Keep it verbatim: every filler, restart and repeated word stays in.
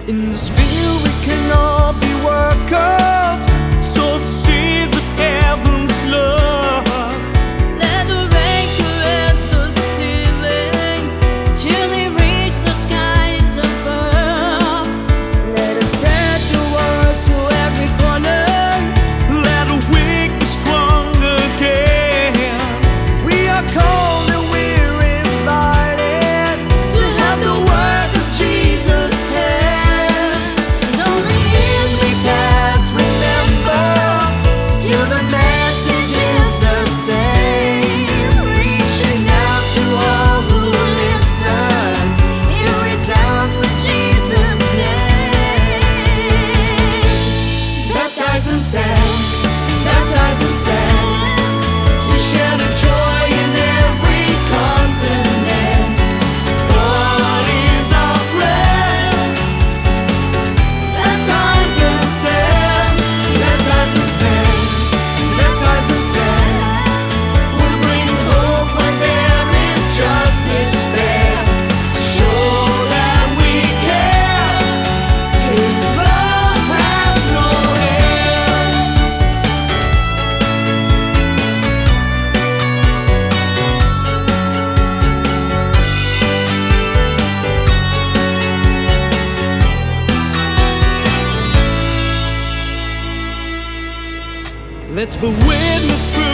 In this field we can all be workers, sow the seeds of heaven's love. Let the rain caress the ceilings till they reach the skies above. Let us spread the word to every corner. Let the weak be strong again. We are called and we're invited to have the work of Jesus' hands. And only Years may pass, remember, still the message is the same. Reaching out to all who listen, it resounds with Jesus' name. Baptized and sent, baptized and sent, to share the joy in every continent. God is our friend. Baptized and sent, baptized and sent, baptized and sent, we'll bring hope when there is just despair. Show that we care. His love has no end. Let's be witness to